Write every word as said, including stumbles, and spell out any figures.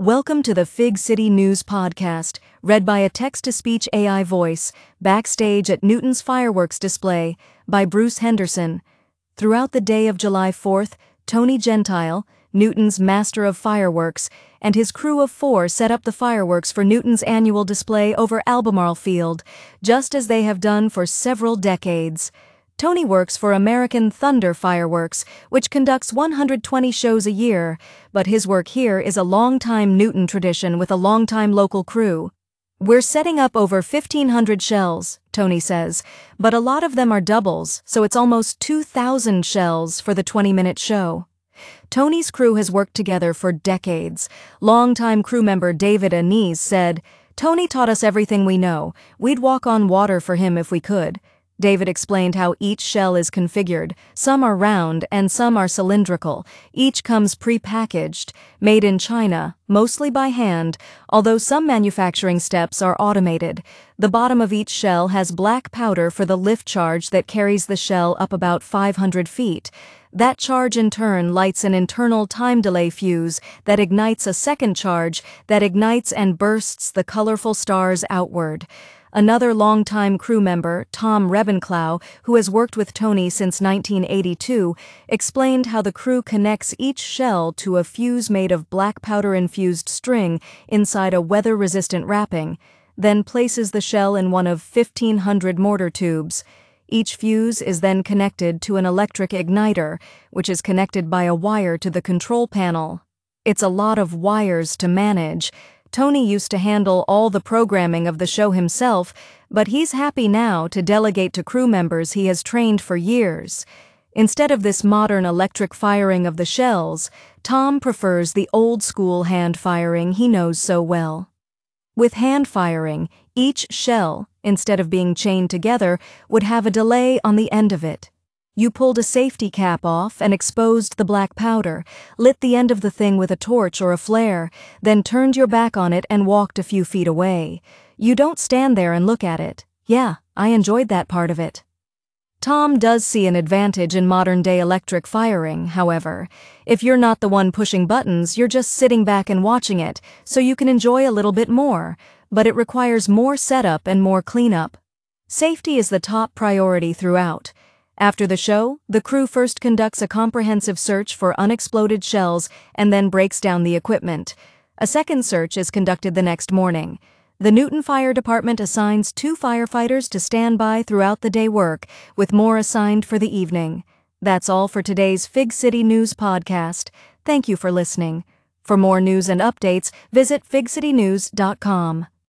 Welcome to the Fig City News Podcast, read by a text-to-speech A I voice, backstage at Newton's fireworks display, by Bruce Henderson. Throughout the day of July fourth, Tony Gentile, Newton's master of fireworks, and his crew of four set up the fireworks for Newton's annual display over Albemarle Field, just as they have done for several decades. Tony works for American Thunder Fireworks, which conducts one hundred twenty shows a year, but his work here is a long-time Newton tradition with a long-time local crew. "We're setting up over fifteen hundred shells," Tony says, "but a lot of them are doubles, so it's almost two thousand shells for the twenty-minute show." Tony's crew has worked together for decades. Longtime crew member David Anise said, "Tony taught us everything we know. We'd walk on water for him if we could." David explained how each shell is configured. Some are round and some are cylindrical. Each comes pre-packaged, made in China, mostly by hand, although some manufacturing steps are automated. The bottom of each shell has black powder for the lift charge that carries the shell up about five hundred feet. That charge in turn lights an internal time delay fuse that ignites a second charge that ignites and bursts the colorful stars outward. Another longtime crew member, Tom Rebenclau, who has worked with Tony since nineteen eighty-two, explained how the crew connects each shell to a fuse made of black powder-infused string inside a weather-resistant wrapping, then places the shell in one of fifteen hundred mortar tubes. Each fuse is then connected to an electric igniter, which is connected by a wire to the control panel. It's a lot of wires to manage. Tony used to handle all the programming of the show himself, but he's happy now to delegate to crew members he has trained for years. Instead of this modern electric firing of the shells, Tom prefers the old-school hand firing he knows so well. With hand firing, each shell, instead of being chained together, would have a delay on the end of it. You pulled a safety cap off and exposed the black powder, lit the end of the thing with a torch or a flare, then turned your back on it and walked a few feet away. You don't stand there and look at it. Yeah, I enjoyed that part of it. Tom does see an advantage in modern-day electric firing, however. If you're not the one pushing buttons, you're just sitting back and watching it, so you can enjoy a little bit more, but it requires more setup and more cleanup. Safety is the top priority throughout. After the show, the crew first conducts a comprehensive search for unexploded shells and then breaks down the equipment. A second search is conducted the next morning. The Newton Fire Department assigns two firefighters to stand by throughout the day work, with more assigned for the evening. That's all for today's Fig City News Podcast. Thank you for listening. For more news and updates, visit fig city news dot com.